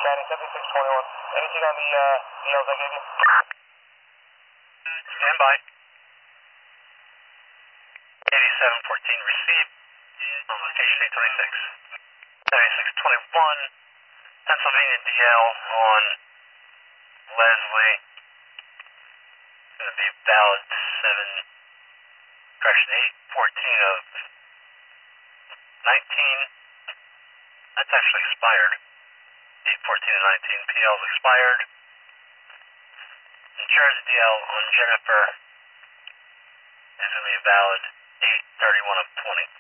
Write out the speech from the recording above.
Manny, 7621. Anything on the DLs I gave you? Stand by. 8714 received on location 826. 7621, Pennsylvania DL on Leslie. Going to be valid 814 of 19. That's actually expired. 814 of 19. PL's expired. New Jersey DL on Jennifer is going to be valid 831 of 20.